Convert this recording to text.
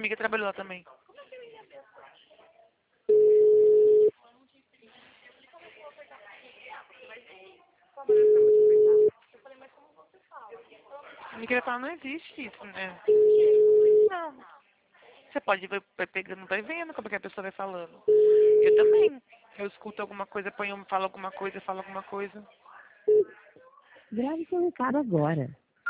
amiga trabalhou lá também. Me queria falar, não existe isso, né? Não. Você pode vai pegando, vai vendo como é que a pessoa vai falando. Eu também. Eu escuto alguma coisa, falo alguma coisa, falo alguma coisa. Grave seu recado agora.